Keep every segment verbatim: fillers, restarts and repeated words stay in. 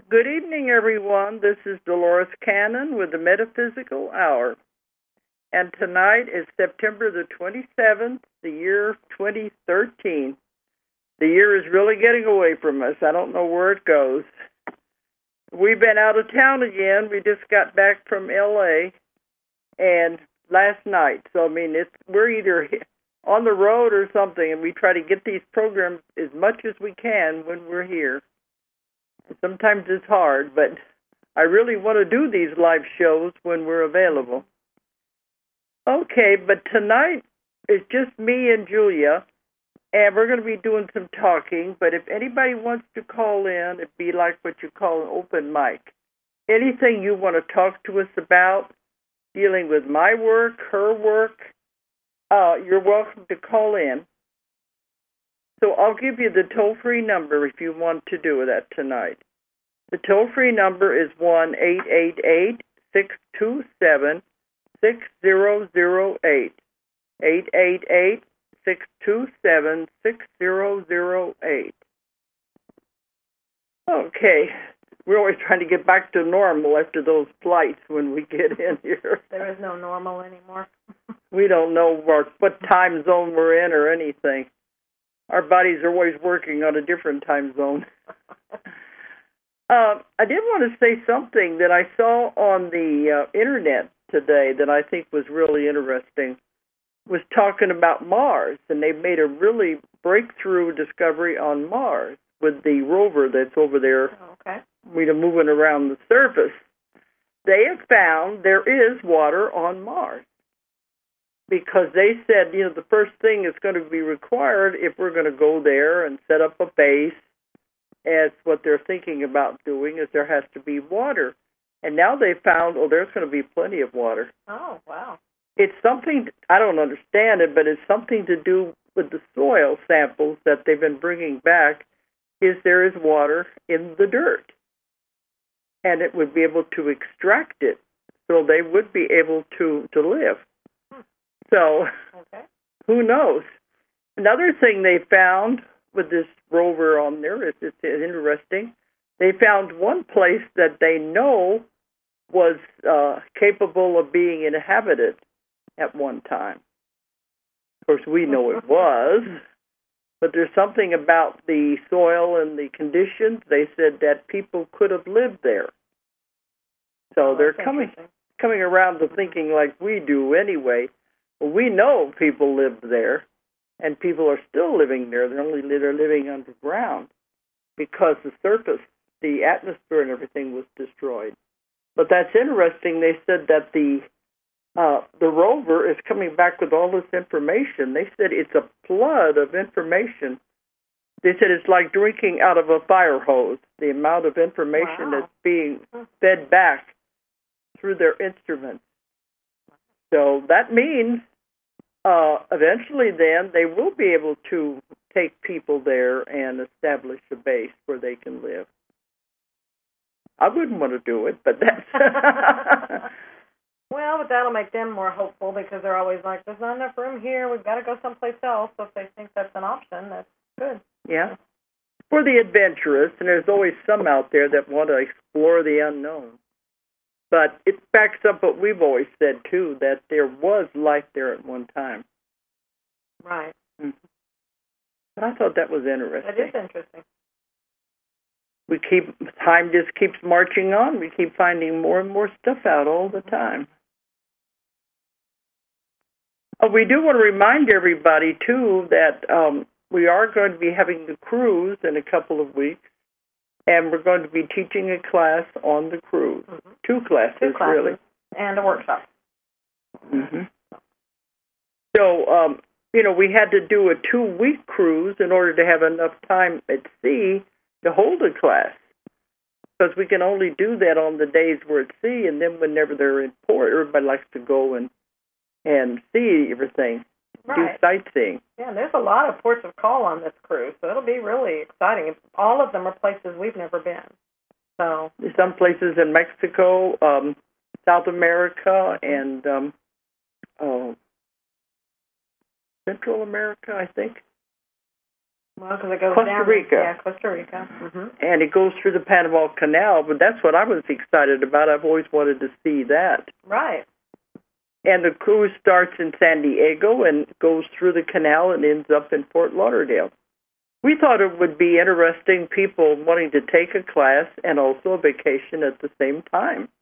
Good evening, everyone. This is Dolores Cannon with the Metaphysical Hour. And tonight is September the twenty-seventh, the year twenty thirteen. The year is really getting away from us. I don't know where it goes. We've been out of town again. We just got back from L A and last night. So, I mean, it's we're either on the road or something, and we try to get these programs as much as we can when we're here. Sometimes it's hard, but I really want to do these live shows when we're available. Okay, but tonight is just me and Julia, and we're going to be doing some talking, but if anybody wants to call in, it'd be like what you call an open mic. Anything you want to talk to us about, dealing with my work, her work, uh, you're welcome to call in. So I'll give you the toll-free number if you want to do that tonight. The toll-free number is one eight eight eight, six two seven, six zero zero eight. eight eight eight, six two seven, six zero zero eight. Okay. We're always trying to get back to normal after those flights when we get in here. There is no normal anymore. We don't know what, what time zone we're in or anything. Our bodies are always working on a different time zone. uh, I did want to say something that I saw on the uh, Internet today that I think was really interesting. Was talking about Mars, and they made a really breakthrough discovery on Mars with the rover that's over there, oh, okay. you know, moving around the surface. They have found there is water on Mars. Because they said, you know, the first thing that's going to be required if we're going to go there and set up a base, as what they're thinking about doing, is there has to be water. And now they found, oh, there's going to be plenty of water. Oh, wow. It's something, I don't understand it, but it's something to do with the soil samples that they've been bringing back, is there is water in the dirt. And it would be able to extract it, so they would be able to, to live. So, okay. Who knows? Another thing they found with this rover on there is it's interesting. They found one place that they know was uh, capable of being inhabited at one time. Of course, we know it was, but there's something about the soil and the conditions. They said that people could have lived there. So oh, they're coming coming around to thinking like we do anyway. Well, we know people lived there, and people are still living there. They're only they're living underground because the surface, the atmosphere and everything was destroyed. But that's interesting. They said that the uh, the rover is coming back with all this information. They said it's a flood of information. They said it's like drinking out of a fire hose, the amount of information wow. that's being fed back through their instruments. So that means uh, eventually then they will be able to take people there and establish a base where they can live. I wouldn't want to do it, but that's... Well, but that'll make them more hopeful because they're always like, there's not enough room here, we've got to go someplace else. So if they think that's an option, that's good. Yeah. For the adventurous, and there's always some out there that want to explore the unknown. But it backs up what we've always said, too, that there was life there at one time. Right. Mm-hmm. But I thought that was interesting. It is interesting. We keep, time just keeps marching on. We keep finding more and more stuff out all the time. Oh, we do want to remind everybody, too, that um, we are going to be having the cruise in a couple of weeks. And we're going to be teaching a class on the cruise. Mm-hmm. Two classes, Two classes, really. And a workshop. Mm-hmm. So, um, you know, we had to do a two-week cruise in order to have enough time at sea to hold a class. Because we can only do that on the days we're at sea, and then whenever they're in port, everybody likes to go and, and see everything. Right. Do sightseeing. Yeah, there's a lot of ports of call on this cruise, so it'll be really exciting. All of them are places we've never been. So some places in Mexico, um, South America, and um, oh, Central America, I think. Well, because it goes Costa down. Rica. Yeah, Costa Rica. Mm-hmm. And it goes through the Panama Canal, but that's what I was excited about. I've always wanted to see that. Right. And the cruise starts in San Diego and goes through the canal and ends up in Fort Lauderdale. We thought it would be interesting, people wanting to take a class and also a vacation at the same time.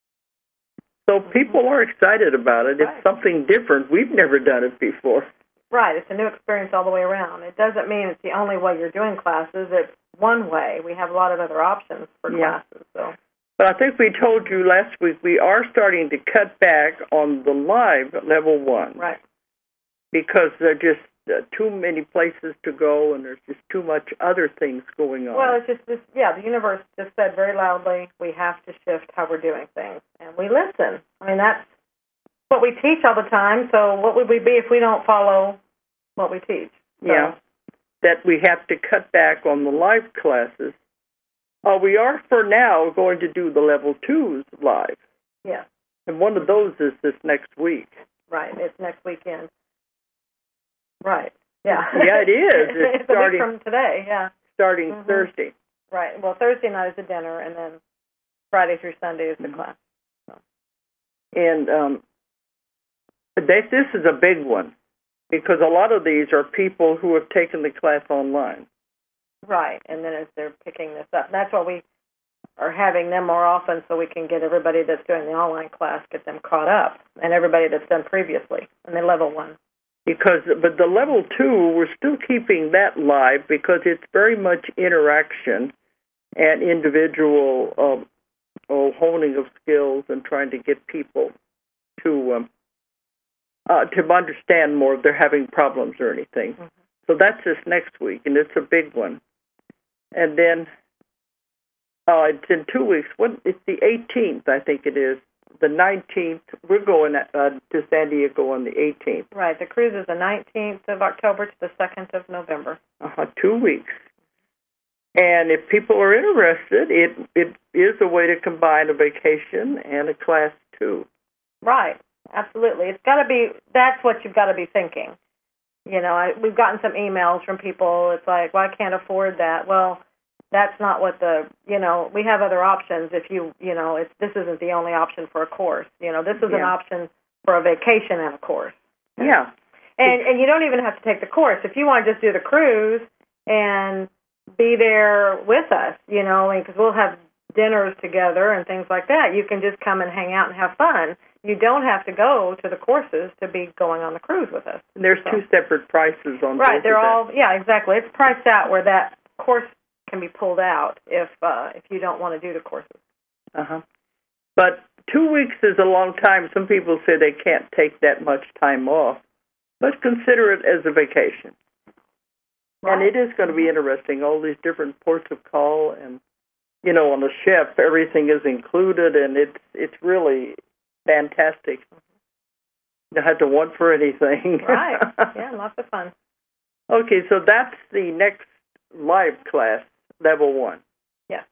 So people are excited about it. Right. It's something different. We've never done it before. Right. It's a new experience all the way around. It doesn't mean it's the only way you're doing classes. It's one way. We have a lot of other options for Yeah. classes. So. But I think we told you last week we are starting to cut back on the live level one. Right. Because there are just uh, too many places to go and there's just too much other things going on. Well, it's just this, yeah, the universe just said very loudly, we have to shift how we're doing things. And we listen. I mean, that's what we teach all the time, so what would we be if we don't follow what we teach? So. Yeah, that we have to cut back on the live classes. Uh, we are, for now, going to do the level twos live. Yeah. And one of those is this next week. Right, it's next weekend. Right, yeah. Yeah, it is. It's, it's starting, a week from today, yeah. Starting mm-hmm. Thursday. Right, well, Thursday night is the dinner, and then Friday through Sunday is the mm-hmm. class. So. And um, they, this is a big one, because a lot of these are people who have taken the class online. Right, and then as they're picking this up, that's why we are having them more often so we can get everybody that's doing the online class, get them caught up, and everybody that's done previously, and they level one. Because, but the level two, we're still keeping that live because it's very much interaction and individual um, oh, honing of skills and trying to get people to um, uh, to understand more if they're having problems or anything. Mm-hmm. So that's this next week, and it's a big one. And then uh, it's in two weeks. What, it's the eighteenth, I think it is. The nineteenth, we're going uh, to San Diego on the eighteenth. Right, the cruise is the nineteenth of October to the second of November. Uh-huh, two weeks. And if people are interested, it it is a way to combine a vacation and a class too. Right, absolutely. It's got to be, that's what you've got to be thinking. You know, I, we've gotten some emails from people. It's like, well, I can't afford that. Well, that's not what the, you know, we have other options. If you, you know, it's, this isn't the only option for a course. You know, this is yeah. an option for a vacation and a course. Yeah. And and you don't even have to take the course. If you want to just do the cruise and be there with us, you know, because we'll have dinners together and things like that. You can just come and hang out and have fun. You don't have to go to the courses to be going on the cruise with us. And there's so. two separate prices on Right, both they're of all, that. yeah, exactly. It's priced out where that course can be pulled out if uh, if you don't want to do the courses. Uh-huh. But two weeks is a long time. Some people say they can't take that much time off. But consider it as a vacation. Right. And it is going to be interesting, all these different ports of call. And, you know, on the ship, everything is included, and it's it's really fantastic. You don't have to want for anything. Right. Yeah, lots of fun. Okay, so that's the next live class, level one. Yeah.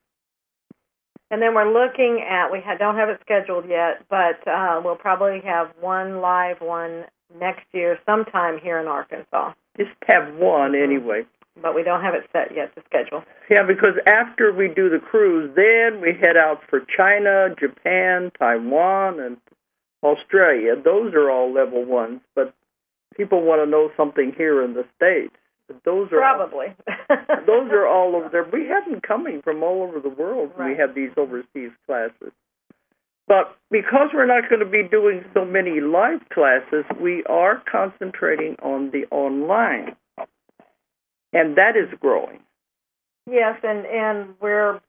And then we're looking at, we ha- don't have it scheduled yet, but uh, we'll probably have one live one next year sometime here in Arkansas. Just have one mm-hmm. anyway. But we don't have it set yet to schedule. Yeah, because after we do the cruise, then we head out for China, Japan, Taiwan, and Australia. Those are all level ones, but people want to know something here in the States. But those are Probably. All, those are all over there. We have them coming from all over the world when right. we have these overseas classes. But because we're not going to be doing so many live classes, we are concentrating on the online. And that is growing. Yes, and, and we're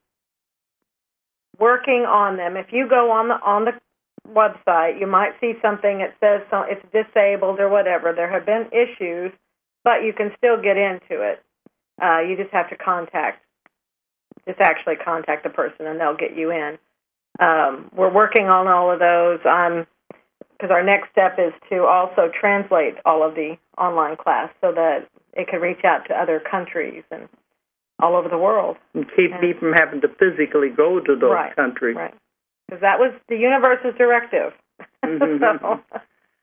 working on them. If you go on the on the website, you might see something that says so, it's disabled or whatever. There have been issues, but you can still get into it. Uh, you just have to contact, just actually contact the person, and they'll get you in. Um, we're working on all of those. Um, because our next step is to also translate all of the online class so that it can reach out to other countries and all over the world. And keep and, me from having to physically go to those right, countries. Right, because that was the universe's directive. Mm-hmm. so.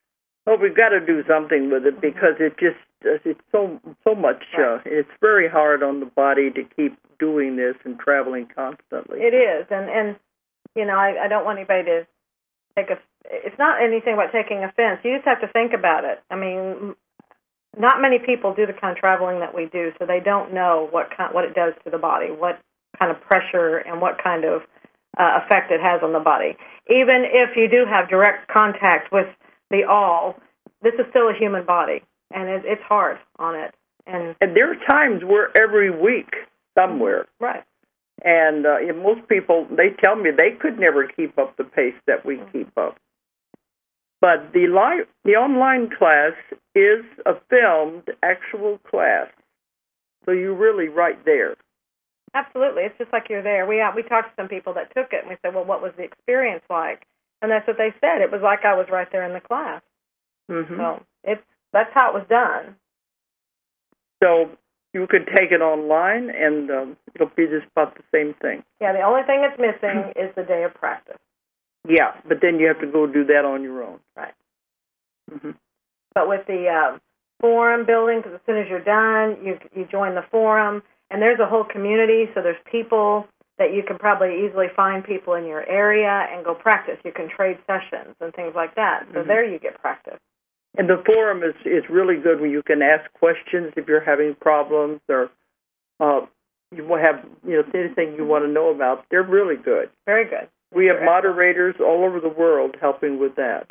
Well, we've got to do something with it because it just it's so so much. Right. Uh, it's very hard on the body to keep doing this and traveling constantly. It is, and and you know, I, I don't want anybody to take a. It's not anything about taking offense. You just have to think about it. I mean, not many people do the kind of traveling that we do, so they don't know what kind, what it does to the body, what kind of pressure and what kind of uh, effect it has on the body. Even if you do have direct contact with the all, this is still a human body, and it, it's hard on it. And, and there are times we're every week somewhere. Right. And uh, you know, most people, they tell me they could never keep up the pace that we mm-hmm. keep up. But the live, the online class is a filmed actual class, so you're really right there. Absolutely, it's just like you're there. We uh, we talked to some people that took it, and we said, "Well, what was the experience like?" And that's what they said. It was like I was right there in the class. Mm-hmm. So it's that's how it was done. So you could take it online, and um, it'll be just about the same thing. Yeah, the only thing that's missing is the day of practice. Yeah, but then you have to go do that on your own. Right. Mm-hmm. But with the uh, forum building, because as soon as you're done, you you join the forum, and there's a whole community, so there's people that you can probably easily find people in your area and go practice. You can trade sessions and things like that. So mm-hmm. there you get practice. And the forum is, is really good when you can ask questions if you're having problems or uh, you have you know anything you want to know about. They're really good. Very good. We have moderators all over the world helping with that.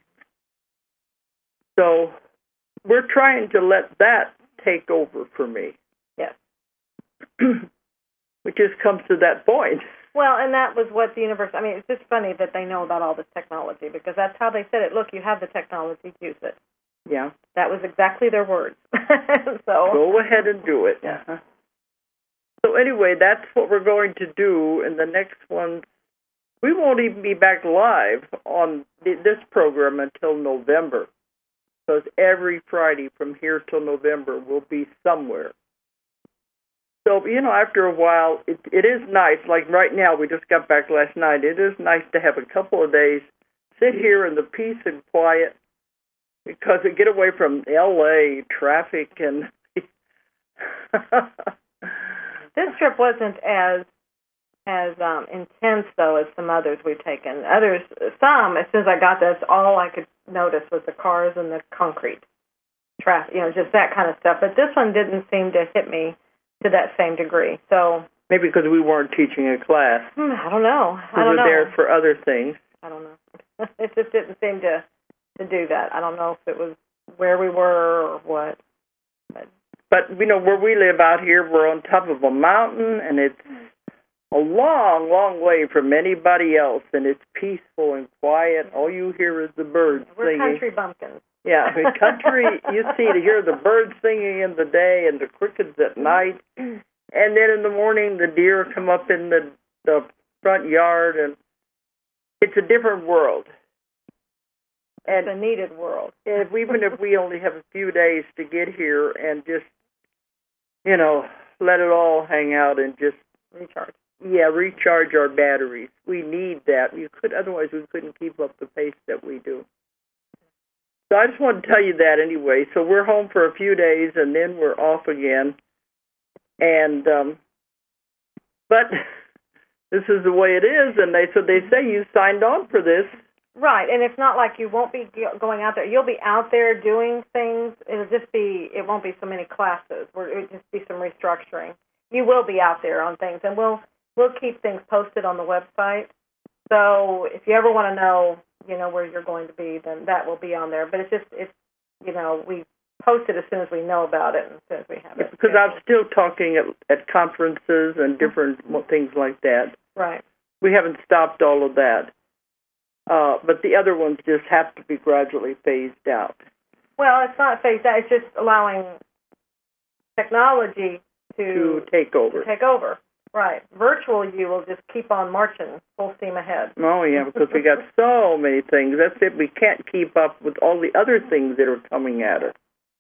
So we're trying to let that take over for me. Yes. Which just comes to that point. Well, and that was what the universe, I mean, it's just funny that they know about all this technology because that's how they said it. Look, you have the technology, use it. Yeah. That was exactly their words. So go ahead and do it. Yeah. Uh-huh. So anyway, that's what we're going to do in the next one. We won't even be back live on this program until November, because every Friday from here till November we'll be somewhere. So, you know, after a while, it, it is nice. Like right now, we just got back last night. It is nice to have a couple of days, sit here in the peace and quiet, because we get away from L A traffic and... This trip wasn't as as um, intense, though, as some others we've taken. Others, some, as soon as I got there, that's all I could notice was the cars and the concrete traffic, you know, just that kind of stuff. But this one didn't seem to hit me to that same degree. So maybe because we weren't teaching a class. Hmm, I don't know. I don't we were know. there for other things. I don't know. It just didn't seem to, to do that. I don't know if it was where we were or what. But, but, you know, where we live out here, we're on top of a mountain, and it's a long, long way from anybody else, and it's peaceful and quiet. All you hear is the birds we're singing. We're country bumpkins. Yeah, in country, you see to hear the birds singing in the day and the crickets at night, and then in the morning the deer come up in the, the front yard, and it's a different world. And it's a needed world. If, even if we only have a few days to get here and just, you know, let it all hang out and just recharge. Yeah, recharge our batteries. We need that. We could otherwise we couldn't keep up the pace that we do. So I just want to tell you that anyway. So we're home for a few days and then we're off again. And um, but this is the way it is. And they so they say you signed on for this. Right, and it's not like you won't be going out there. You'll be out there doing things. It'll just be, it won't be so many classes. It'll just be some restructuring. You will be out there on things, and we'll we'll keep things posted on the website. So if you ever want to know, you know, where you're going to be, then that will be on there. But it's just, it's, you know, we post it as soon as we know about it and as soon as we have it. Because I'm still talking at, at conferences and different mm-hmm. things like that. Right. We haven't stopped all of that. Uh, but the other ones just have to be gradually phased out. Well, it's not phased out. It's just allowing technology to, to take over. To take over. Right. Virtual, you will just keep on marching full steam ahead. Oh, yeah, because we got so many things. That's it. We can't keep up with all the other things that are coming at us.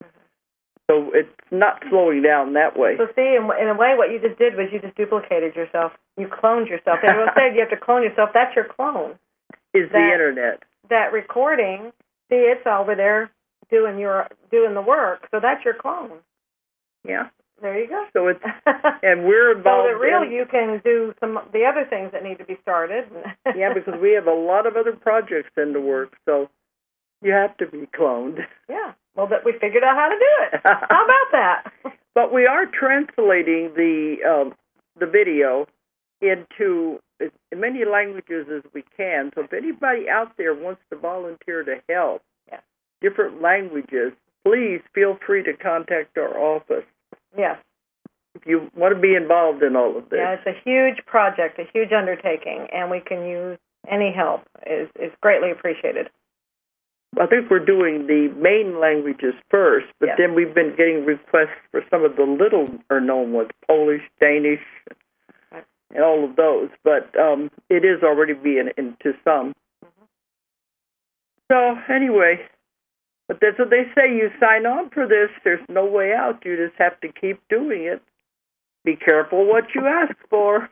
So it's not slowing down that way. So see, in, in a way, what you just did was you just duplicated yourself. You cloned yourself. Everyone said you have to clone yourself. That's your clone. Is that, the Internet. That recording, see, it's over there doing your doing the work. So that's your clone. Yeah. There you go. So it's and we're involved. So that really in, you can do some the other things that need to be started. Yeah, because we have a lot of other projects in the works, so you have to be cloned. Yeah. Well, that we figured out how to do it. How about that? But we are translating the um, the video into as many languages as we can. So if anybody out there wants to volunteer to help yeah. different languages, please feel free to contact our office. Yes. If you want to be involved in all of this. Yeah, it's a huge project, a huge undertaking, and we can use any help. is is greatly appreciated. I think we're doing the main languages first, but yes. then we've been getting requests for some of the little or known ones, Polish, Danish, right. and all of those. But um, it is already being into some. Mm-hmm. So anyway, but that's what they say. You sign on for this. There's no way out. You just have to keep doing it. Be careful what you ask for.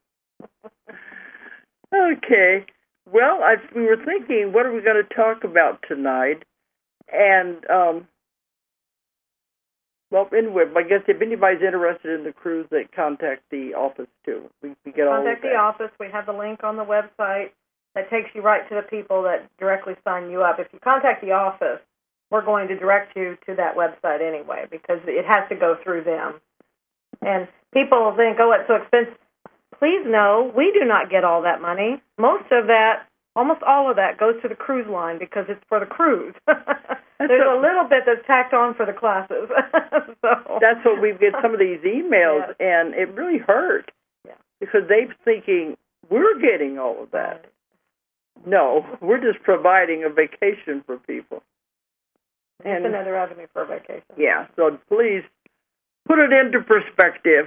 Okay. Well, I, we were thinking, what are we going to talk about tonight? And, um, well, anyway, I guess if anybody's interested in the cruise, they contact the office, too. We, we get all of that. Contact the office. We have the link on the website that takes you right to the people that directly sign you up. If you contact the office, we're going to direct you to that website anyway, because it has to go through them. And people think, oh, it's so expensive. Please know, we do not get all that money. Most of that, almost all of that, goes to the cruise line because it's for the cruise. There's a, a little bit that's tacked on for the classes. So. That's what we get some of these emails, yes. and it really hurt yeah. because they're thinking, we're getting all of that. Right. No, we're just providing a vacation for people. It's and, another avenue for a vacation. Yeah, so please put it into perspective.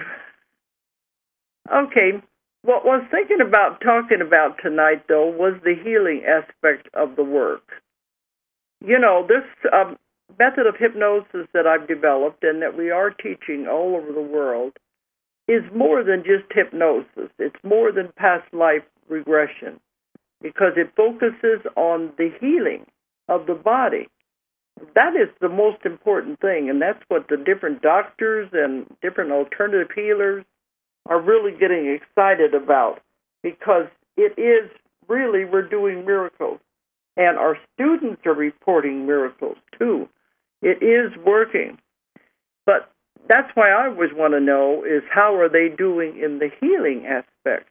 Okay, what I was thinking about talking about tonight, though, was the healing aspect of the work. You know, this um, method of hypnosis that I've developed and that we are teaching all over the world is more than just hypnosis. It's more than past life regression because it focuses on the healing of the body. That is the most important thing, and that's what the different doctors and different alternative healers are really getting excited about, because it is really, we're doing miracles. And our students are reporting miracles, too. It is working. But that's why I always want to know is how are they doing in the healing aspect?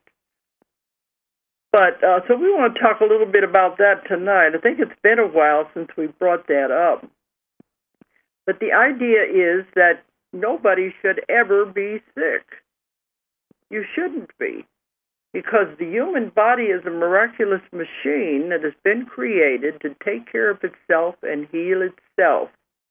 But, uh, so we want to talk a little bit about that tonight. I think it's been a while since we brought that up. But the idea is that nobody should ever be sick. You shouldn't be, because the human body is a miraculous machine that has been created to take care of itself and heal itself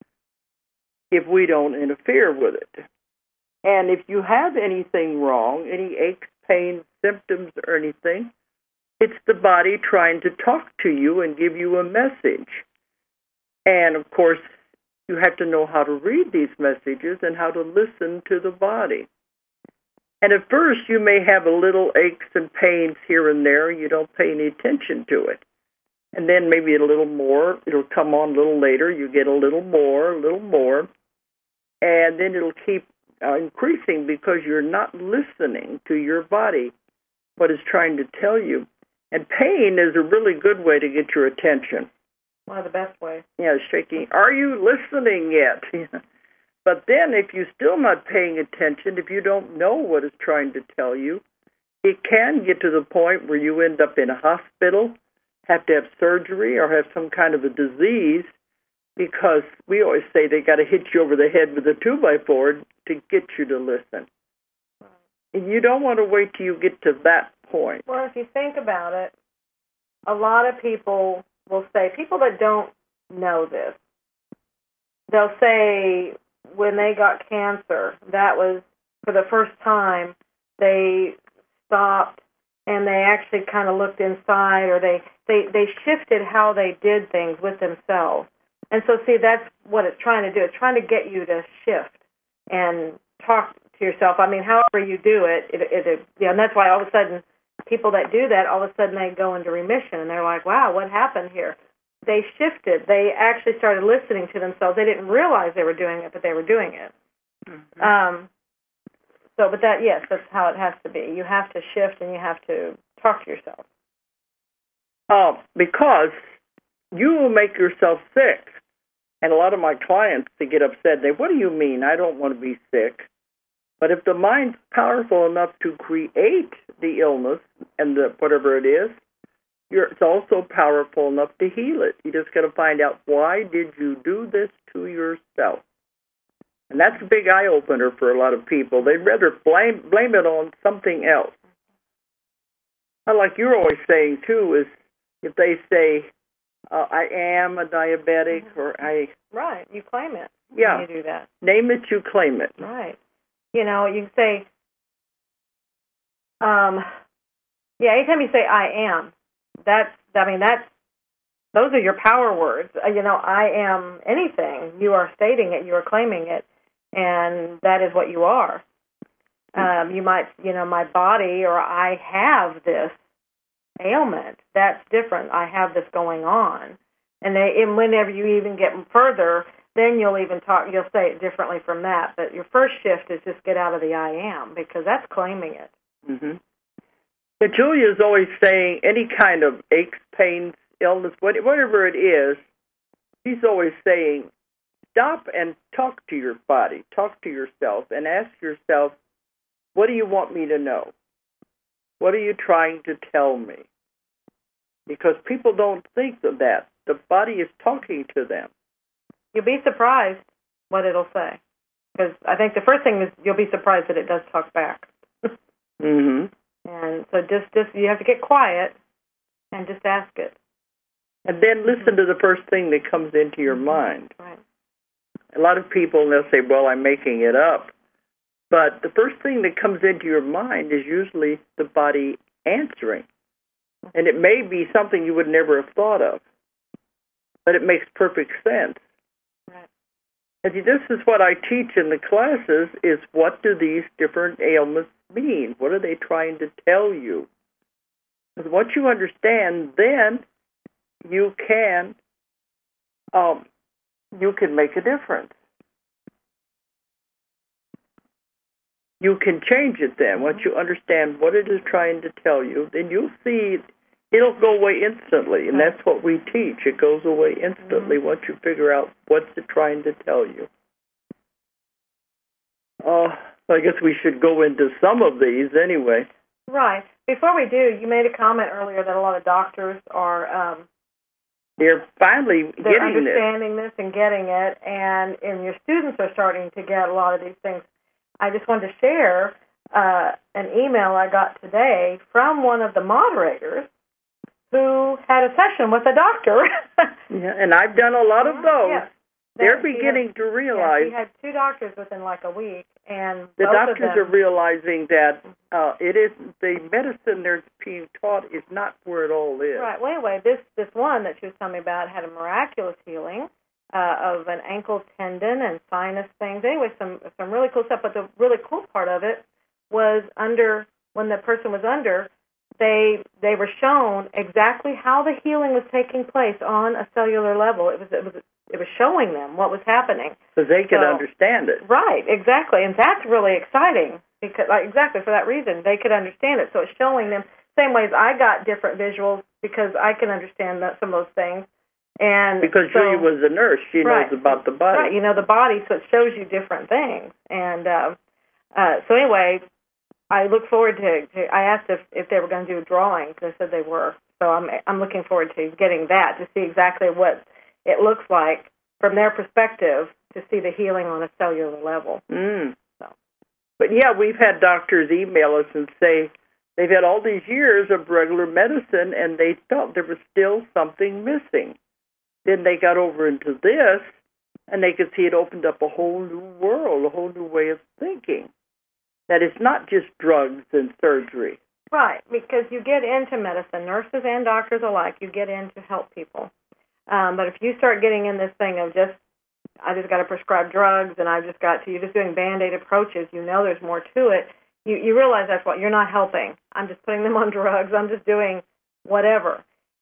if we don't interfere with it. And if you have anything wrong, any aches, pains, symptoms, or anything, it's the body trying to talk to you and give you a message. And, of course, you have to know how to read these messages and how to listen to the body. And at first, you may have a little aches and pains here and there. You don't pay any attention to it. And then maybe a little more. It'll come on a little later. You get a little more, a little more. And then it'll keep uh, increasing because you're not listening to your body, what it's trying to tell you. And pain is a really good way to get your attention. One of the best ways. Yeah, shaking. Are you listening yet? But then if you're still not paying attention, if you don't know what it's trying to tell you, it can get to the point where you end up in a hospital, have to have surgery, or have some kind of a disease, because we always say they got to hit you over the head with a two-by-four to get you to listen. And you don't want to wait till you get to that point. Well, if you think about it, a lot of people will say, people that don't know this, they'll say, when they got cancer, that was for the first time they stopped and they actually kind of looked inside, or they, they, they shifted how they did things with themselves. And so, see, that's what it's trying to do. It's trying to get you to shift and talk to yourself. I mean, however you do it, it, it, it yeah, and that's why all of a sudden people that do that, all of a sudden they go into remission and they're like, wow, what happened here? they shifted. They actually started listening to themselves. They didn't realize they were doing it, but they were doing it. Mm-hmm. Um, so, but that, yes, that's how it has to be. You have to shift and you have to talk to yourself. Uh, because you will make yourself sick. And a lot of my clients, they get upset. They, what do you mean? I don't want to be sick. But if the mind's powerful enough to create the illness and the, whatever it is, you're, it's also powerful enough to heal it. You just got to find out, why did you do this to yourself? And that's a big eye-opener for a lot of people. They'd rather blame blame it on something else. And like you're always saying, too, is if they say, uh, I am a diabetic, mm-hmm. or I... Right, you claim it yeah. when you do that. Name it, you claim it. Right. You know, you can say, um, yeah, anytime you say I am, that's, I mean, that's, those are your power words. Uh, you know, I am anything. You are stating it, you are claiming it, and that is what you are. Um, you might, you know, my body, or I have this ailment. That's different. I have this going on. And, they, and whenever you even get further, then you'll even talk, you'll say it differently from that. But your first shift is just get out of the I am, because that's claiming it. Mm-hmm. But Julia's always saying any kind of aches, pains, illness, whatever it is, she's always saying, stop and talk to your body, talk to yourself, and ask yourself, what do you want me to know? What are you trying to tell me? Because people don't think of that. The body is talking to them. You'll be surprised what it'll say. Because I think the first thing is you'll be surprised that it does talk back. Mm-hmm. And so just, just you have to get quiet and just ask it. And then listen to the first thing that comes into your mind. Right. A lot of people, they'll say, well, I'm making it up. But the first thing that comes into your mind is usually the body answering. And it may be something you would never have thought of. But it makes perfect sense. Right. And see, this is what I teach in the classes, is what do these different ailments mean? What are they trying to tell you? Because once you understand, then you can um, you can make a difference. You can change it then. Once you understand what it is trying to tell you, then you'll see it'll go away instantly. And that's what we teach. It goes away instantly once you figure out what's it trying to tell you. Uh, I guess we should go into some of these anyway. Right. Before we do, you made a comment earlier that a lot of doctors are... Um, They're finally they're getting understanding this and getting it, and, and your students are starting to get a lot of these things. I just wanted to share uh, an email I got today from one of the moderators who had a session with a doctor. Yeah, and I've done a lot of those. Yes. They're That beginning had, to realize. Yeah, he had two doctors within like a week, and the both doctors of them, are realizing that uh, it is the medicine they're being taught is not where it all is. Right. Well, anyway, this this one that she was telling me about had a miraculous healing uh, of an ankle tendon and sinus things. Anyway, some some really cool stuff. But the really cool part of it was under when the person was under, they they were shown exactly how the healing was taking place on a cellular level. It was it was it was showing them what was happening, so they could so, understand it. Right, exactly, and that's really exciting because like, exactly for that reason they could understand it. So it's showing them same ways I got different visuals because I can understand that, some of those things. And because so, Julia was a nurse, she right, knows about the body. Right, you know the body, so it shows you different things. And uh, uh, so anyway, I look forward to, to. I asked if, if they were going to do a drawing. They said they were. So I'm I'm looking forward to getting that to see exactly what it looks like from their perspective to see the healing on a cellular level. Mm. So. But yeah, we've had doctors email us and say they've had all these years of regular medicine and they felt there was still something missing. Then they got over into this and they could see it opened up a whole new world, a whole new way of thinking. That it's not just drugs and surgery. Right, because you get into medicine, nurses and doctors alike, you get in to help people. Um, but if you start getting in this thing of just, I just got to prescribe drugs and I've just got to, you're just doing Band-Aid approaches, you know there's more to it, you, you realize that's what, you're not helping. I'm just putting them on drugs, I'm just doing whatever.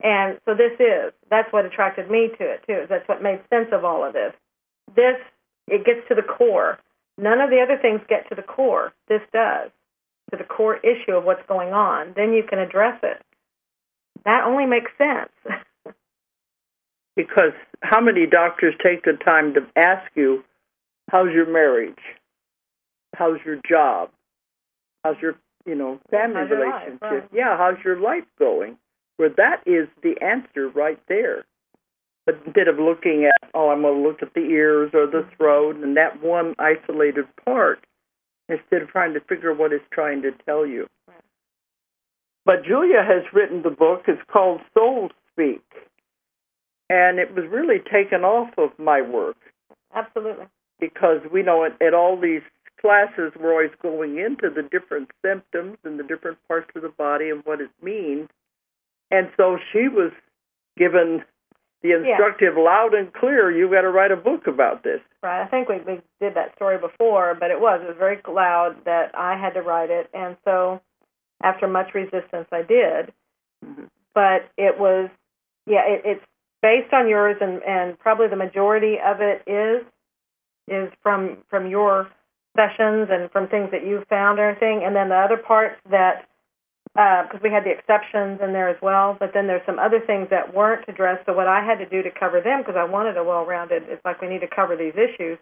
And so this is, that's what attracted me to it, too. That's what made sense of all of this. This, it gets to the core. None of the other things get to the core. This does, to the core issue of what's going on. Then you can address it. That only makes sense. Because how many doctors take the time to ask you, how's your marriage? How's your job? How's your, you know, family how's your relationship? Life, right. Yeah, how's your life going? Where that is the answer right there. But instead of looking at, oh, I'm going to look at the ears or the throat and that one isolated part, instead of trying to figure what it's trying to tell you. Right. But Julia has written the book. It's called Soul Speak. And it was really taken off of my work. Absolutely. Because we know at, at all these classes, we're always going into the different symptoms and the different parts of the body and what it means. And so she was given the instructive, yeah. loud and clear, you got to write a book about this. Right. I think we, we did that story before, but it was. It was very loud that I had to write it. And so after much resistance, I did. Mm-hmm. But it was, yeah, it, it's based on yours, and, and probably the majority of it is is from from your sessions and from things that you found and everything. And then the other parts that, because uh, we had the exceptions in there as well, but then there's some other things that weren't addressed. So what I had to do to cover them, because I wanted a well-rounded, it's like we need to cover these issues,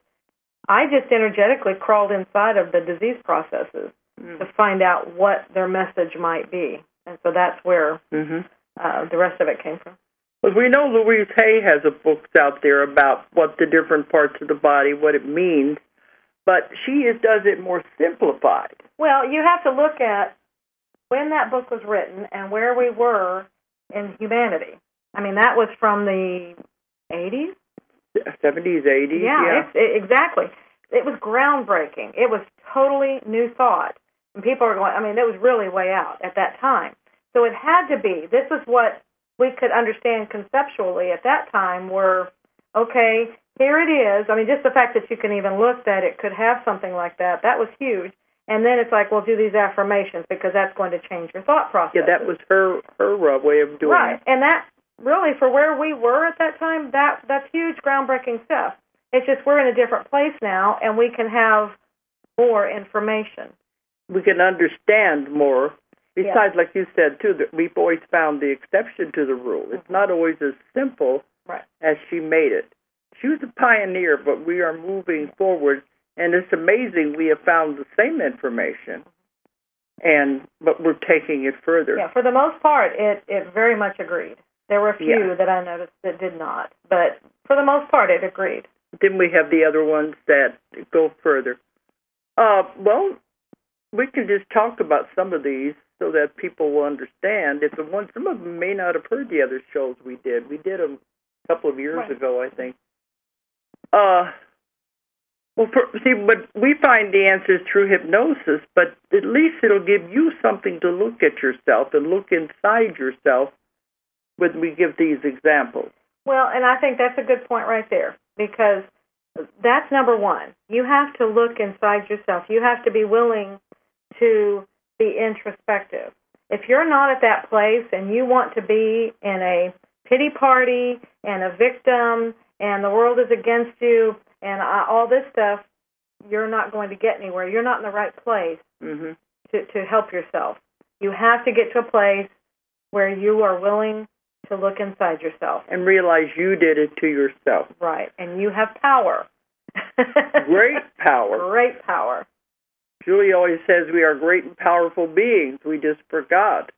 I just energetically crawled inside of the disease processes mm. to find out what their message might be. And so that's where mm-hmm. uh, the rest of it came from. Well, we know Louise Hay has a book out there about what the different parts of the body, what it means, but she is, does it more simplified. Well, you have to look at when that book was written and where we were in humanity. I mean, that was from the eighties? seventies, eighties, yeah. Yeah, it's, it, exactly. It was groundbreaking. It was totally new thought. And people are going, I mean, it was really way out at that time. So it had to be. This is what we could understand conceptually at that time were, okay, here it is. I mean, just the fact that you can even look that it could have something like that, that was huge. And then it's like, well, do these affirmations because that's going to change your thought process. Yeah, that was her her uh, way of doing right. it. Right, and that really, for where we were at that time, that that's huge, groundbreaking stuff. It's just we're in a different place now, and we can have more information. We can understand more. Besides, yeah. like you said, too, that we've always found the exception to the rule. It's mm-hmm. not always as simple right. as she made it. She was a pioneer, but we are moving forward. And it's amazing we have found the same information, and but we're taking it further. Yeah, for the most part, it, it very much agreed. There were a few yeah. that I noticed that did not, but for the most part, it agreed. Then we have the other ones that go further. Uh, well, we can just talk about some of these so that people will understand. It's a one. Some of them may not have heard the other shows we did. We did them a couple of years right. ago, I think. Uh. Well, for, see, but we find the answers through hypnosis, but at least it'll give you something to look at yourself and look inside yourself when we give these examples. Well, and I think that's a good point right there, because that's number one. You have to look inside yourself. You have to be willing to be introspective. If you're not at that place and you want to be in a pity party and a victim and the world is against you, and all this stuff, you're not going to get anywhere. You're not in the right place mm-hmm. to, to help yourself. You have to get to a place where you are willing to look inside yourself. And realize you did it to yourself. Right, and you have power. Great power. Great power. Julie always says we are great and powerful beings. We just forgot.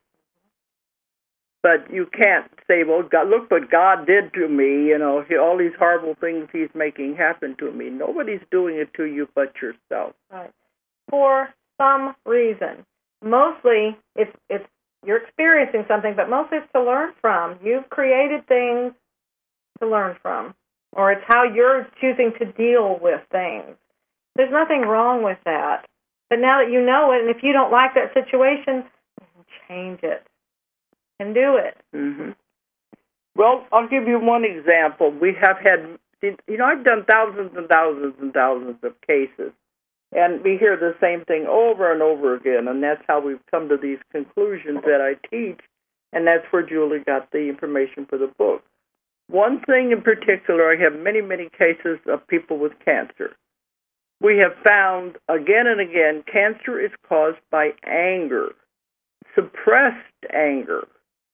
But you can't say, well, God, look what God did to me, you know, all these horrible things he's making happen to me. Nobody's doing it to you but yourself. Right. For some reason. Mostly it's it's you're experiencing something, but mostly it's to learn from. You've created things to learn from. Or it's how you're choosing to deal with things. There's nothing wrong with that. But now that you know it, and if you don't like that situation, change it. And do it. Mm-hmm. Well, I'll give you one example. We have had, you know, I've done thousands and thousands and thousands of cases, and we hear the same thing over and over again, and that's how we've come to these conclusions that I teach And that's where Julie got the information for the book. One thing in particular, I have many, many cases of people with cancer. We have found again and again, cancer is caused by anger, suppressed anger.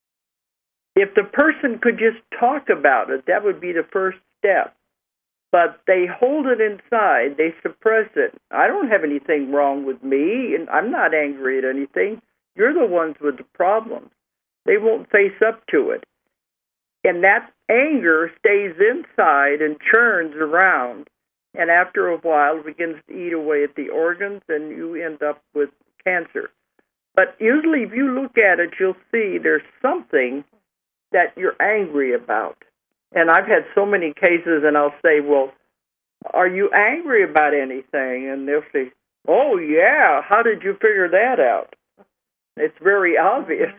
If the person could just talk about it, that would be the first step. But they hold it inside. They suppress it. I don't have anything wrong with me, and I'm not angry at anything. You're the ones with the problems. They won't face up to it. And that anger stays inside and churns around. And after a while, it begins to eat away at the organs, and you end up with cancer. But usually, if you look at it, you'll see there's something that you're angry about. And I've had so many cases, and I'll say, well, are you angry about anything? And they'll say, oh, yeah, how did you figure that out? It's very obvious.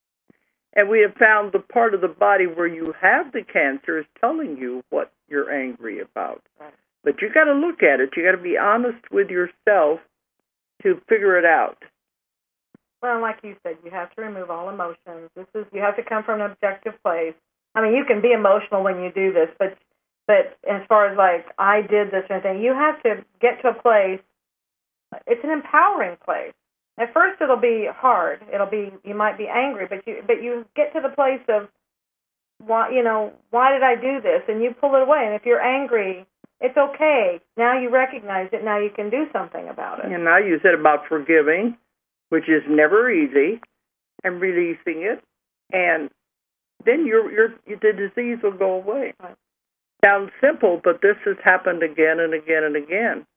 And we have found the part of the body where you have the cancer is telling you what you're angry about. But you got to look at it. You got to be honest with yourself to figure it out. Well, like you said, you have to remove all emotions. This is you have to come from an objective place. I mean, you can be emotional when you do this, but but as far as like I did this or anything, you have to get to a place. It's an empowering place. At first, it'll be hard. It'll be you might be angry, but you but you get to the place of why you know why did I do this, and you pull it away. And if you're angry, it's okay. Now you recognize it. Now you can do something about it. And now you said about forgiving, which is never easy, and releasing it, and then your your the disease will go away. Right. Sounds simple, but this has happened again and again and again.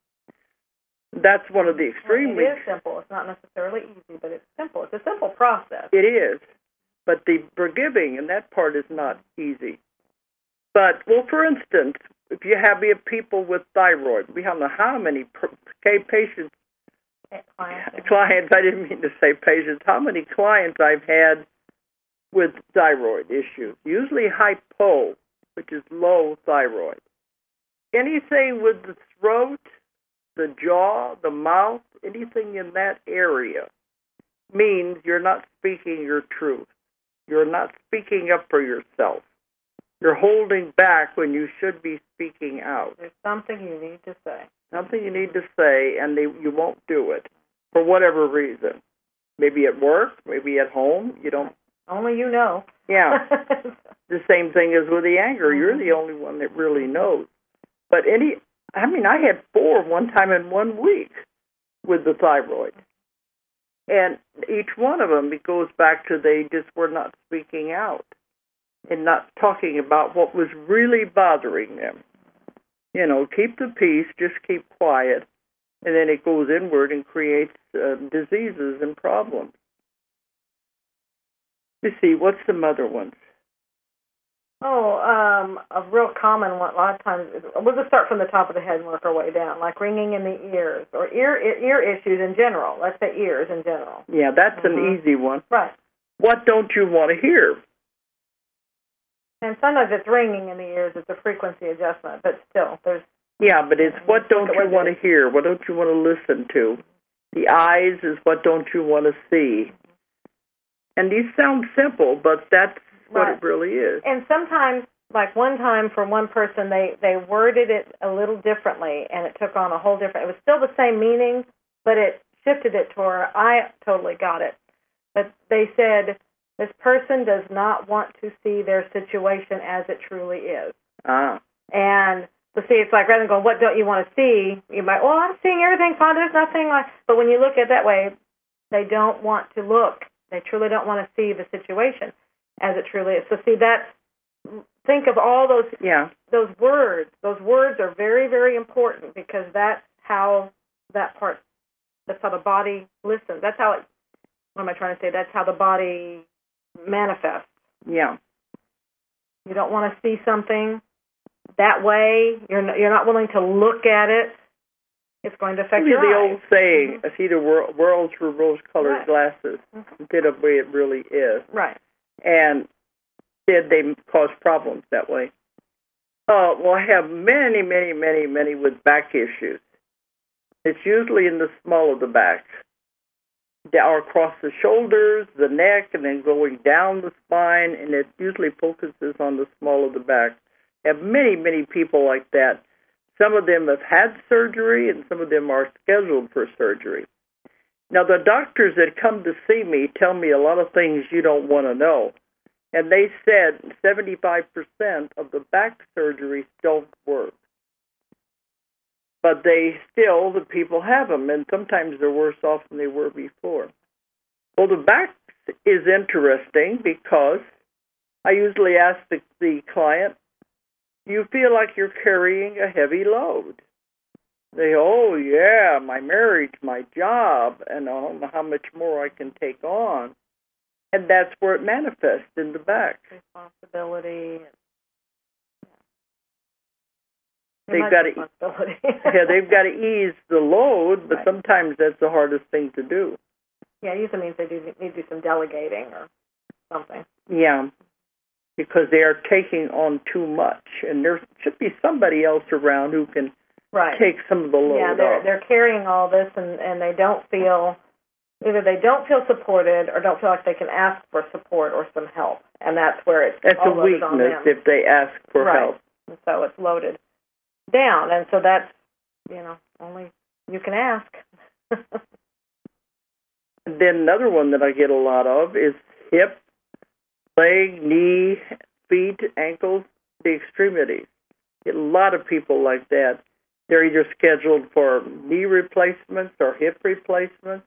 That's one of the extremely... It is simple. It's not necessarily easy, but it's simple. It's a simple process. It is, but the forgiving and that part is not easy. But, well, for instance, if you have, we have people with thyroid, we don't know how many patients, clients, clients, I didn't mean to say patients, how many clients I've had with thyroid issues, usually hypo, which is low thyroid. Anything with the throat, the jaw, the mouth, anything in that area means you're not speaking your truth. You're not speaking up for yourself. You're holding back when you should be speaking out. There's something you need to say. Something you need to say, and they, you won't do it for whatever reason. Maybe at work, maybe at home. You don't. Only you know. Yeah. The same thing as with the anger. You're the only one that really knows. But any, I mean, I had four one time in one week with the thyroid. And each one of them, it goes back to they just were not speaking out and not talking about what was really bothering them. You know, keep the peace, just keep quiet, and then it goes inward and creates uh, diseases and problems. You see, what's some other ones? Oh, um, a real common one. A lot of times, is, we'll just start from the top of the head and work our way down, like ringing in the ears or ear ear issues in general. Let's say ears in general. Yeah, that's mm-hmm. an easy one. Right. What don't you want to hear? And sometimes it's ringing in the ears. It's a frequency adjustment, but still, there's. Yeah, but it's what don't you want to hear? What don't you want to listen to? The eyes is what don't you want to see? And these sound simple, but that's what right. it really is. And sometimes, like one time for one person, they, they worded it a little differently, and it took on a whole different, it was still the same meaning, but it shifted it to where I totally got it. But they said, this person does not want to see their situation as it truly is. Ah. And so see, it's like rather than going, what don't you want to see, you might, well, I'm seeing everything fine, there's nothing like, but when you look at it that way, they don't want to look. They truly don't want to see the situation as it truly is. So see, that's, think of all those yeah. those words. Those words are very, very important because that's how that part, that's how the body listens. That's how it, what am I trying to say? That's how the body manifests. Yeah. You don't want to see something that way. You're not, you're not willing to look at it. It's going to affect your the eyes. old saying, mm-hmm. see the wor- world through rose-colored right. glasses mm-hmm. instead of the way it really is. Right. And did they cause problems that way? Uh, well, I have many, many, many, many with back issues. It's usually in the small of the back. down across the shoulders, the neck, and then going down the spine, and it usually focuses on the small of the back. I have many, many people like that. Some of them have had surgery, and some of them are scheduled for surgery. Now, the doctors that come to see me tell me a lot of things you don't want to know. And they said seventy-five percent of the back surgeries don't work. But they still, the people have them, and sometimes they're worse off than they were before. Well, the back is interesting because I usually ask the, the client, do you feel like you're carrying a heavy load? They, oh, yeah, my marriage, my job, and I don't know how much more I can take on. And that's where it manifests in the back. Responsibility. They've got to, yeah, they've got to ease the load, but right. Sometimes that's the hardest thing to do. Yeah, it usually means they do need to do some delegating or something. Yeah, because they are taking on too much, and there should be somebody else around who can right. take some of the load yeah, they're, off. they're carrying all this, and, and they don't feel, either they don't feel supported or don't feel like they can ask for support or some help, and that's where it's That's all a weakness if they ask for right. help. And so it's loaded down, and so that's, you know, only you can ask. Then another one that I get a lot of is hip, leg, knee, feet, ankles, the extremities. Get a lot of people like that. They're either scheduled for knee replacements or hip replacements,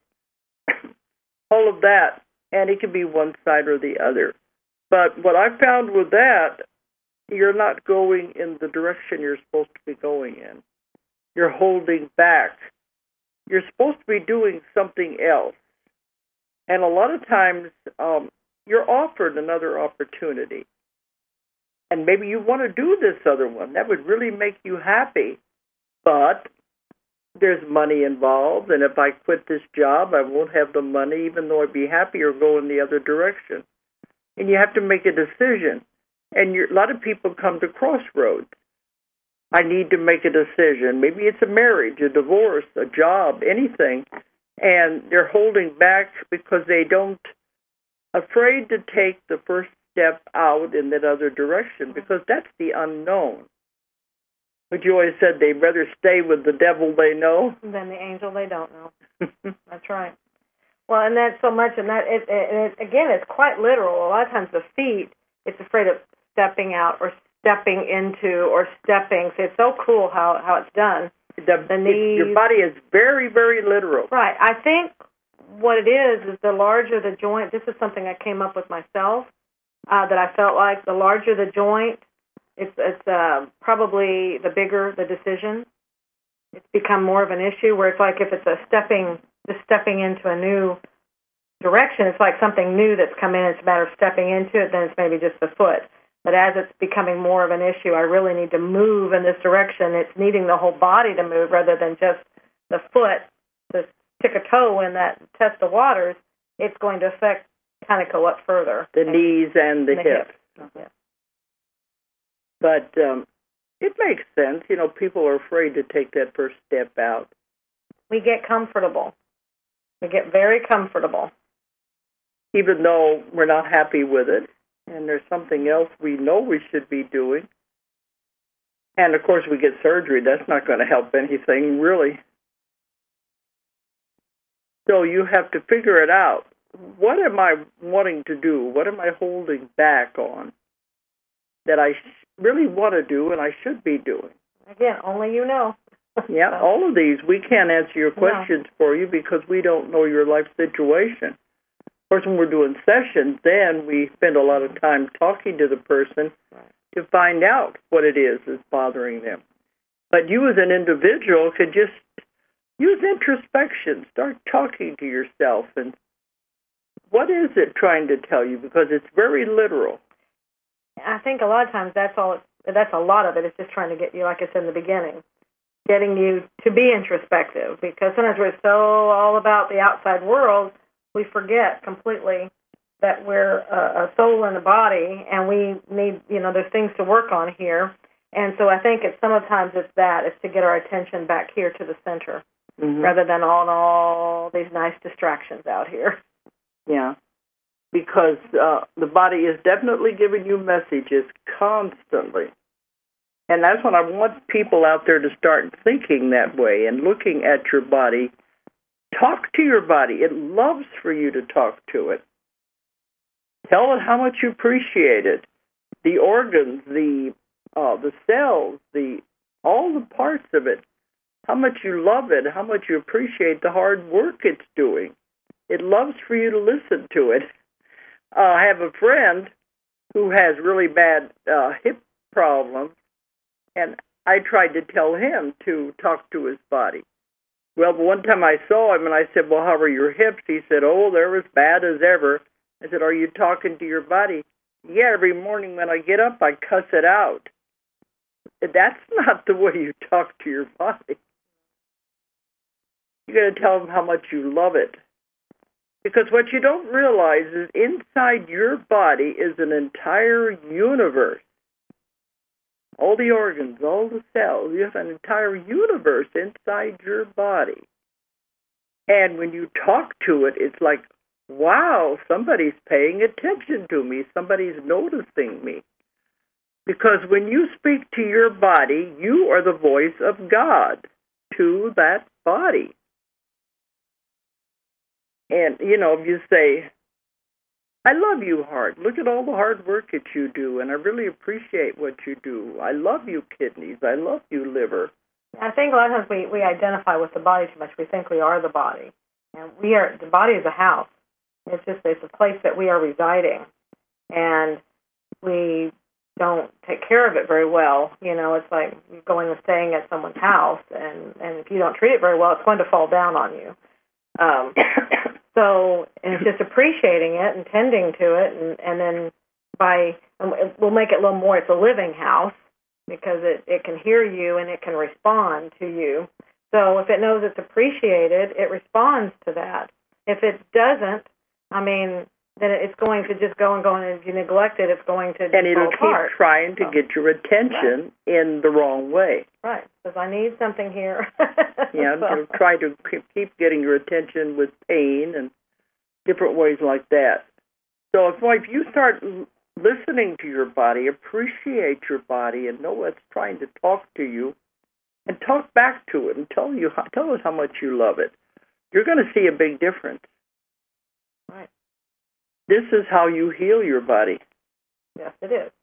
all of that, and it can be one side or the other. But what I found with that, you're not going in the direction you're supposed to be going in. You're holding back. You're supposed to be doing something else. And a lot of times, um, you're offered another opportunity. And maybe you want to do this other one. That would really make you happy. But there's money involved, and if I quit this job, I won't have the money, even though I'd be happy or go in the other direction. And you have to make a decision. And you're, a lot of people come to crossroads. I need to make a decision. Maybe it's a marriage, a divorce, a job, anything. And they're holding back because they don't, afraid to take the first step out in that other direction because that's the unknown. But you always said they'd rather stay with the devil they know than the angel they don't know. That's right. Well, and that's so much, and that it, it, it again, it's quite literal. A lot of times the feet, it's afraid of stepping out or stepping into or stepping. So it's so cool how, how it's done. The, the knees. Your body is very, very literal. Right. I think what it is is the larger the joint, this is something I came up with myself, uh, that I felt like the larger the joint, it's, it's uh, probably the bigger the decision. It's become more of an issue where it's like if it's a stepping, just stepping into a new direction, it's like something new that's come in, it's a matter of stepping into it, then it's maybe just the foot. But as it's becoming more of an issue, I really need to move in this direction. It's needing the whole body to move rather than just the foot to stick a toe in that test of waters. It's going to affect, kind of go up further. The and, knees and the, and the hips. hips. Yeah. But um, it makes sense. You know, people are afraid to take that first step out. We get comfortable. We get very comfortable. Even though we're not happy with it. And there's something else we know we should be doing. And, of course, we get surgery. That's not going to help anything, really. So you have to figure it out. What am I wanting to do? What am I holding back on that I really want to do and I should be doing? Again, only you know. Yeah, all of these. We can't answer your questions no. for you because we don't know your life situation. Of course, when we're doing sessions, then we spend a lot of time talking to the person right. to find out what it is that's bothering them. But you as an individual could just use introspection. Start talking to yourself. And what is it trying to tell you? Because it's very literal. I think a lot of times that's all. It, that's a lot of it. It's just trying to get you, like I said in the beginning, getting you to be introspective. Because sometimes we're so all about the outside world, we forget completely that we're a, a soul and a body, and we need, you know, there's things to work on here. And so I think it's sometimes it's that, it's to get our attention back here to the center. mm-hmm. rather than on all these nice distractions out here. Yeah, because uh, the body is definitely giving you messages constantly. And that's what I want people out there to start thinking that way and looking at your body. Talk to your body. It loves for you to talk to it. Tell it how much you appreciate it. The organs, the uh, the cells, the all the parts of it, how much you love it, how much you appreciate the hard work it's doing. It loves for you to listen to it. Uh, I have a friend who has really bad uh, hip problems, and I tried to tell him to talk to his body. Well, one time I saw him, and I said, well, how are your hips? He said, oh, they're as bad as ever. I said, are you talking to your body? Yeah, every morning when I get up, I cuss it out. That's not the way you talk to your body. You got to tell them how much you love it. Because what you don't realize is inside your body is an entire universe. All the organs, all the cells, you have an entire universe inside your body. And when you talk to it, it's like, wow, somebody's paying attention to me. Somebody's noticing me. Because when you speak to your body, you are the voice of God to that body. And, you know, if you say, I love you, heart. Look at all the hard work that you do, and I really appreciate what you do. I love you, kidneys. I love you, liver. I think a lot of times we, we identify with the body too much. We think we are the body. And we are, the body is a house. It's just, it's a place that we are residing. And we don't take care of it very well. You know, it's like going and staying at someone's house, and, and if you don't treat it very well, it's going to fall down on you. Um, so, and it's just appreciating it and tending to it, and, and then by, we'll make it a little more, it's a living house, because it, it can hear you and it can respond to you. So if it knows it's appreciated, it responds to that. If it doesn't, I mean, then it's going to just go and go, and if you neglect it, it's going to just and it'll fall apart. Keep trying to so, get your attention right. in the wrong way. Right, because I need something here. Yeah, so. It'll try to keep getting your attention with pain and different ways like that. So if, if you start listening to your body, appreciate your body, and know it's trying to talk to you, and talk back to it, and tell you tell us how much you love it, you're going to see a big difference. Right. This is how you heal your body. Yes, it is.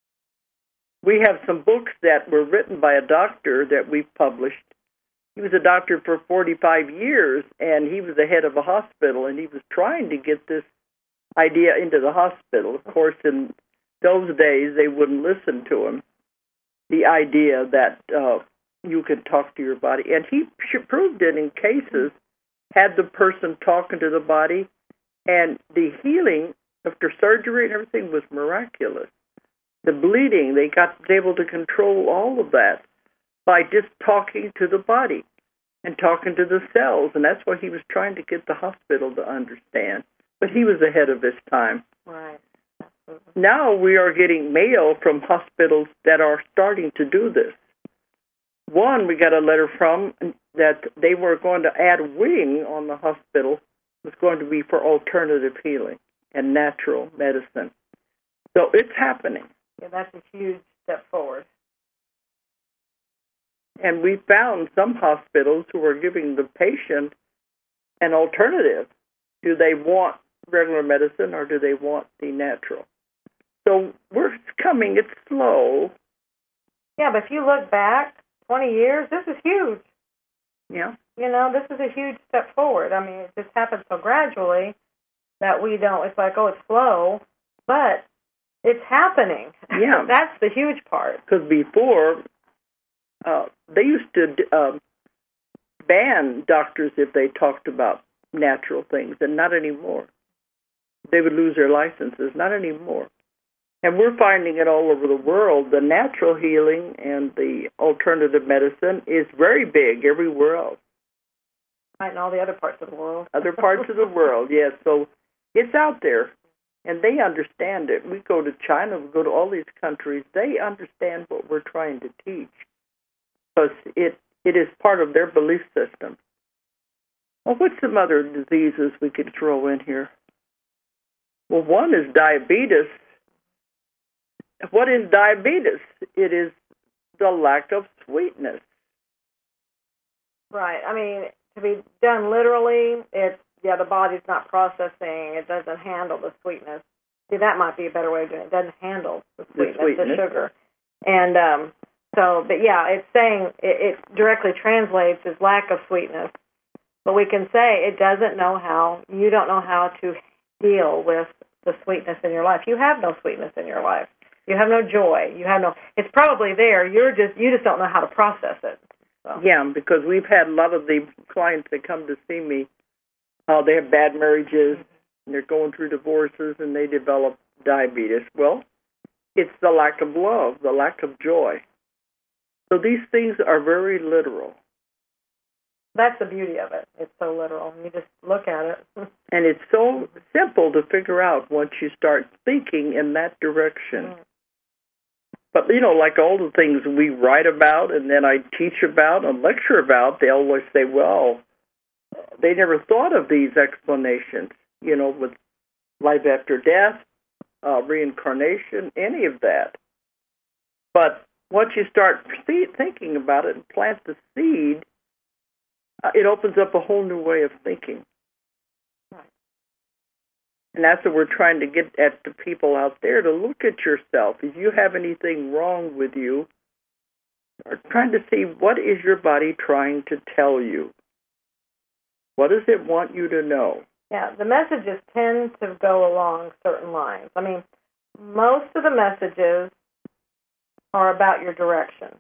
We have some books that were written by a doctor that we've published. He was a doctor for forty-five years, and he was the head of a hospital, and he was trying to get this idea into the hospital. Of course, in those days, they wouldn't listen to him, the idea that uh, you could talk to your body. And he proved it in cases, had the person talking to the body, and the healing after surgery and everything was miraculous. The bleeding, they got able to control all of that by just talking to the body and talking to the cells. And that's what he was trying to get the hospital to understand. But he was ahead of his time. Right. Absolutely. Now we are getting mail from hospitals that are starting to do this. One, we got a letter from that they were going to add a wing on the hospital. It was going to be for alternative healing and natural medicine. So it's happening. Yeah, that's a huge step forward. And we found some hospitals who are giving the patient an alternative. Do they want regular medicine or do they want the natural? So we're coming, it's slow. Yeah, but if you look back twenty years, this is huge. Yeah. You know, this is a huge step forward. I mean, it just happened so gradually that we don't, it's like, oh, it's slow, but it's happening. Yeah. That's the huge part. Because before, uh, they used to um, ban doctors if they talked about natural things, and not anymore. They would lose their licenses, not anymore. And we're finding it all over the world. The natural healing and the alternative medicine is very big everywhere else. Right, in all the other parts of the world. Other parts of the world, yes. So it's out there, and they understand it. We go to China, we go to all these countries. They understand what we're trying to teach because it, it is part of their belief system. Well, what's some other diseases we could throw in here? Well, one is diabetes. What is diabetes? It is the lack of sweetness. Right. I mean, to be done literally, it's, yeah, the body's not processing. It doesn't handle the sweetness. See, that might be a better way of doing it. It doesn't handle the sweetness, the, sweetness. the sugar. And um, so, but yeah, it's saying it, it directly translates as lack of sweetness. But we can say it doesn't know how, you don't know how to deal with the sweetness in your life. You have no sweetness in your life. You have no joy. You have no, it's probably there. You're just, you just don't know how to process it. So. Yeah, because we've had a lot of the clients that come to see me, uh, they have bad marriages, mm-hmm. and they're going through divorces, and they develop diabetes. Well, it's the lack of love, the lack of joy. So these things are very literal. That's the beauty of it. It's so literal. You just look at it. And it's so simple to figure out once you start thinking in that direction. Mm. But, you know, like all the things we write about and then I teach about and lecture about, they always say, well, they never thought of these explanations, you know, with life after death, uh, reincarnation, any of that. But once you start thinking about it and plant the seed, uh, it opens up a whole new way of thinking. And that's what we're trying to get at the people out there, to look at yourself. If you have anything wrong with you, or trying to see what is your body trying to tell you. What does it want you to know? Yeah, the messages tend to go along certain lines. I mean, most of the messages are about your direction.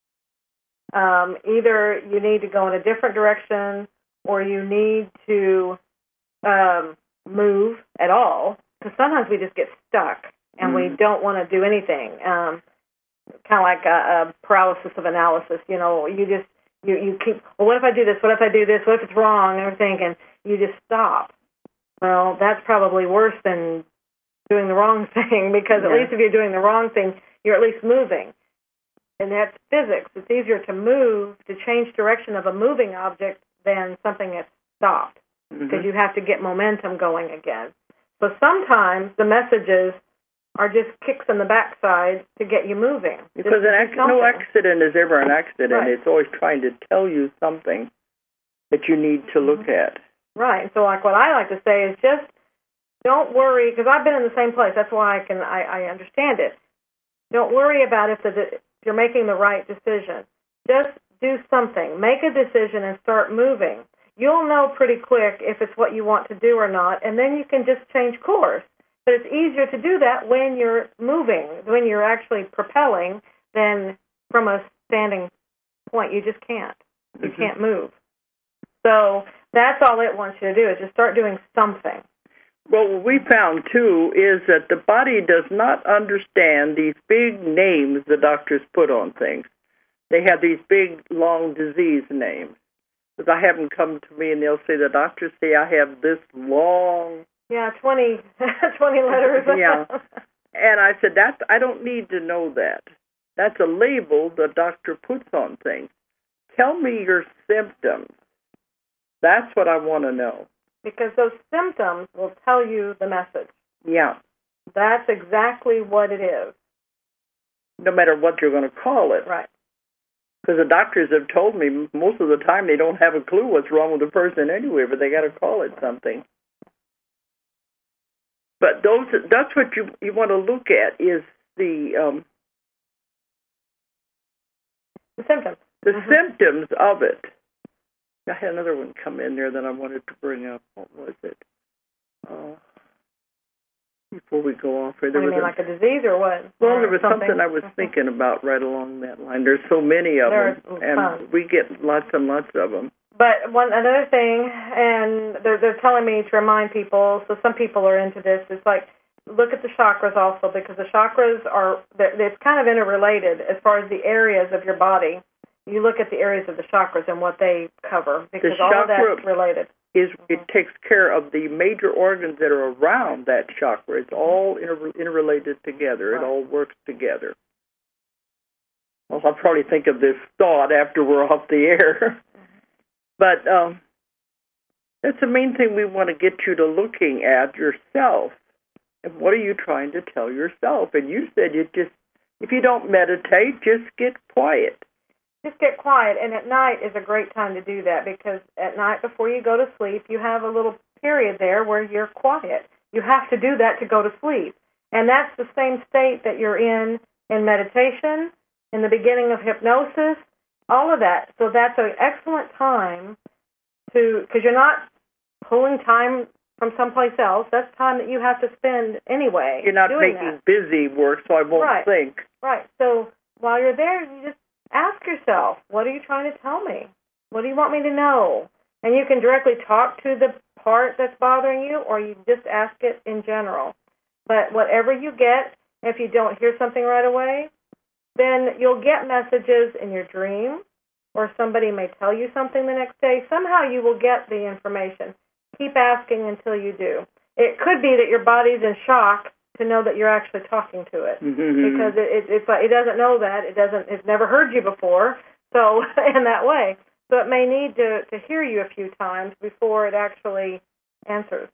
Um, either you need to go in a different direction or you need to um, move at all, because sometimes we just get stuck and mm-hmm. we don't want to do anything. Um, kind of like a, a paralysis of analysis. You know, you just you, you keep, well, what if I do this? What if I do this? What if it's wrong? And everything, and you just stop. Well, that's probably worse than doing the wrong thing, because at yeah. least if you're doing the wrong thing, you're at least moving. And that's physics. It's easier to move, to change direction of a moving object than something that's stopped, because mm-hmm. you have to get momentum going again. So sometimes the messages are just kicks in the backside to get you moving. Because an ac- no accident is ever an accident. Right. It's always trying to tell you something that you need to look mm-hmm. at. Right. So like what I like to say is just don't worry, because I've been in the same place. That's why I can I, I understand it. Don't worry about if, the, if you're making the right decision. Just do something. Make a decision and start moving. You'll know pretty quick if it's what you want to do or not, and then you can just change course. But it's easier to do that when you're moving, when you're actually propelling, than from a standing point. You just can't. You mm-hmm. can't move. So that's all it wants you to do, is just start doing something. Well, what we found, too, is that the body does not understand these big names the doctors put on things. They have these big, long disease names. Because I have them come to me, and they'll say, the doctors say I have this long... Yeah, twenty, twenty letters. Yeah. And I said, that I don't need to know that. That's a label the doctor puts on things. Tell me your symptoms. That's what I want to know. Because those symptoms will tell you the message. Yeah. That's exactly what it is. No matter what you're going to call it. Right. Because the doctors have told me most of the time they don't have a clue what's wrong with the person anyway, but they got to call it something. But those that's what you you want to look at is the um, the symptoms. The mm-hmm. symptoms of it. I had another one come in there that I wanted to bring up. What was it? Uh, before we go off here, there what do you was mean, a, like a disease or what? Well, or there was something, something I was mm-hmm. thinking about right along that line. There's so many of There's them, and fun. we get lots and lots of them. But one another thing, and they're they're telling me to remind people. So some people are into this. It's like look at the chakras also, because the chakras are it's kind of interrelated as far as the areas of your body. You look at the areas of the chakras and what they cover, because all of that's related. Is mm-hmm. it takes care of the major organs that are around that chakra. It's all inter- interrelated together. Right. It all works together. Well, I'll probably think of this thought after we're off the air. But um, That's the main thing we want to get you to looking at yourself. And what are you trying to tell yourself? And you said you just, if you don't meditate, just get quiet. Just get quiet. And at night is a great time to do that, because at night before you go to sleep, you have a little period there where you're quiet. You have to do that to go to sleep. And that's the same state that you're in in meditation, in the beginning of hypnosis, all of that. So that's an excellent time to, because you're not pulling time from someplace else. That's time that you have to spend anyway. You're not doing making that. busy work, so I won't right. think. Right. So while you're there, you just ask yourself, what are you trying to tell me? What do you want me to know? And you can directly talk to the part that's bothering you, or you just ask it in general. But whatever you get, if you don't hear something right away, then you'll get messages in your dream, or somebody may tell you something the next day. Somehow you will get the information. Keep asking until you do. It could be that your body's in shock to know that you're actually talking to it, mm-hmm. because it, it, it's like it doesn't know that. It doesn't. It's never heard you before. So in that way, so it may need to, to hear you a few times before it actually answers.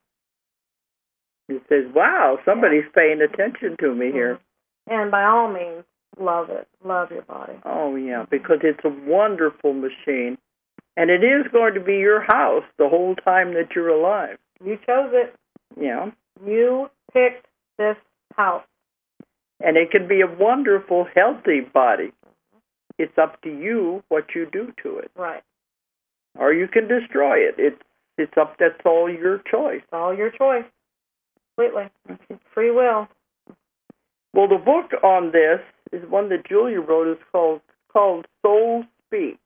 It says, "Wow, somebody's yeah. paying attention to me mm-hmm. here." And by all means, love it. Love your body. Oh yeah, because it's a wonderful machine. And it is going to be your house the whole time that you're alive. You chose it. Yeah. You picked this house. And it can be a wonderful, healthy body. It's up to you what you do to it. Right. Or you can destroy it. It's it's up. That's all your choice. It's all your choice. Completely. Okay. Free will. Well, the book on this is one that Julia wrote. It's called called Soul Speak.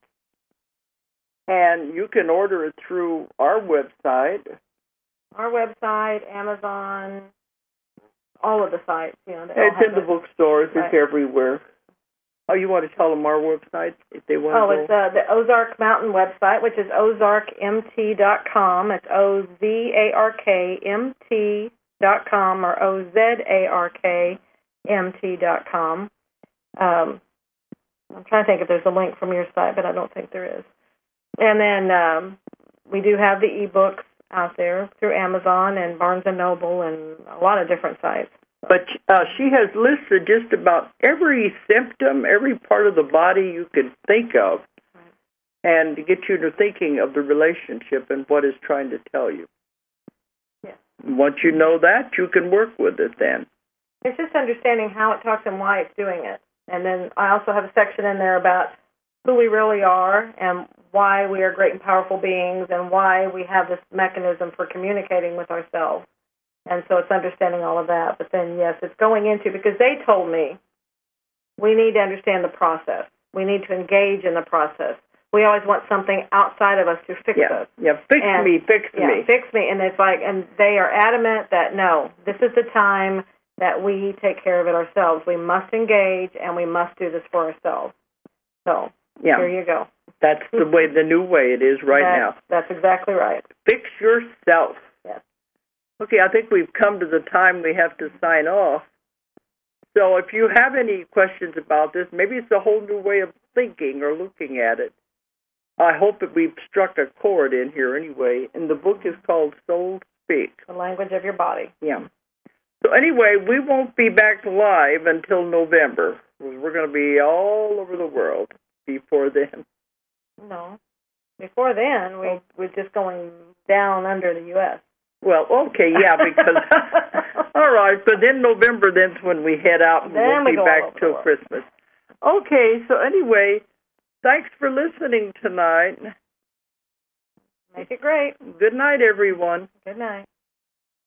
And you can order it through our website. Our website, Amazon, all of the sites. You know, it's in the bookstores. Right. It's everywhere. Oh, you want to tell them our website if they want oh, to go? it's uh, the Ozark Mountain website, which is ozark m t dot com. It's O Z A R K M T dot com or O Z A R K M T dot com. Um, I'm trying to think if there's a link from your site, but I don't think there is. And then um, we do have the e-books out there through Amazon and Barnes and Noble and a lot of different sites. But uh, she has listed just about every symptom, every part of the body you could think of, right. and to get you to thinking of the relationship and what it's trying to tell you. Yes. Once you know that, you can work with it then. It's just understanding how it talks and why it's doing it. And then I also have a section in there about who we really are and why we are great and powerful beings and why we have this mechanism for communicating with ourselves. And so it's understanding all of that. But then, yes, it's going into, because they told me we need to understand the process. We need to engage in the process. We always want something outside of us to fix yeah. us. Yeah, fix and, me, fix yeah, me. fix me. And it's like, and they are adamant that, no, this is the time that we take care of it ourselves. We must engage, and we must do this for ourselves. So yeah. here you go. That's the way, the new way it is right that's, now. That's exactly right. Fix yourself. Yes. Okay, I think we've come to the time we have to sign off. So if you have any questions about this, maybe it's a whole new way of thinking or looking at it. I hope that we've struck a chord in here anyway. And the book is called Soul Speak. The Language of Your Body. Yeah. So anyway, we won't be back live until November. We're going to be all over the world before then. No. Before then, we, we're just going down under the U S Well, okay, yeah, because, all right, but then November, then's when we head out and then we'll we be go back till Christmas. Okay, so anyway, thanks for listening tonight. Make it great. Good night, everyone. Good night.